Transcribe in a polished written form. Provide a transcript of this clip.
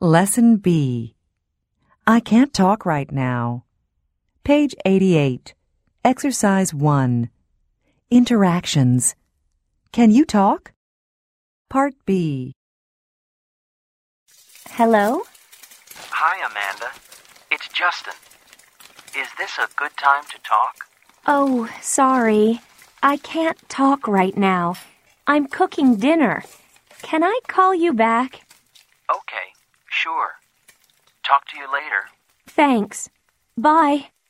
Lesson B. I can't talk right now. Page 88. Exercise 1. Interactions. Can you talk? Part B. Hello? Hi, Amanda. It's Justin. Is this a good time to talk? Oh, sorry. I can't talk right now. I'm cooking dinner. Can I call you back? Okay, sure. Talk to you later. Thanks. Bye.